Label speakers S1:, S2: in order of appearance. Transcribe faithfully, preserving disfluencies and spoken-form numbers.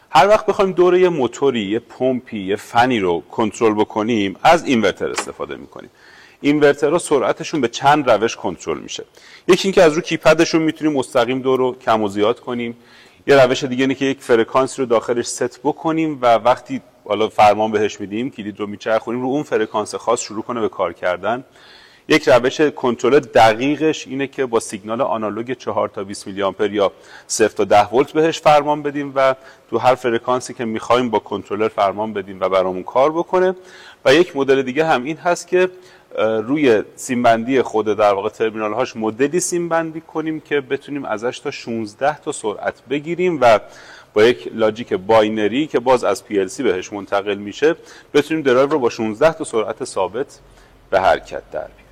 S1: هر وقت بخوایم دور یه موتوری، یه پمپی، یه فنی رو کنترل بکنیم، از اینورتر استفاده میکنیم. اینورترها سرعتشون به چند روش کنترل میشه. یکی اینکه از رو کیپدشون میتونیم مستقیم دور رو کم و زیاد کنیم. یه روش دیگه اینه که یک فرکانسی رو داخلش ست بکنیم و وقتی حالا فرمان بهش میدیم، کلید رو میچرخونیم، رو اون فرکانس خاص شروع کنه به کار کردن. یک روش کنترل دقیقش اینه که با سیگنال آنالوگ چهار تا بیست میلی آمپر یا صفر تا ده ولت بهش فرمان بدیم و تو هر فرکانسی که میخوایم با کنترلر فرمان بدیم و برامون کار بکنه. و یک مدل دیگه هم این هست که روی سیمبندی خود در واقع ترمینال هاش مدلی سیمبندی کنیم که بتونیم ازش تا شانزده تا سرعت بگیریم و با یک لاجیک باینری که باز از پی ال سی بهش منتقل میشه بتونیم درایو رو با شانزده تا سرعت ثابت به حرکت در بیاریم.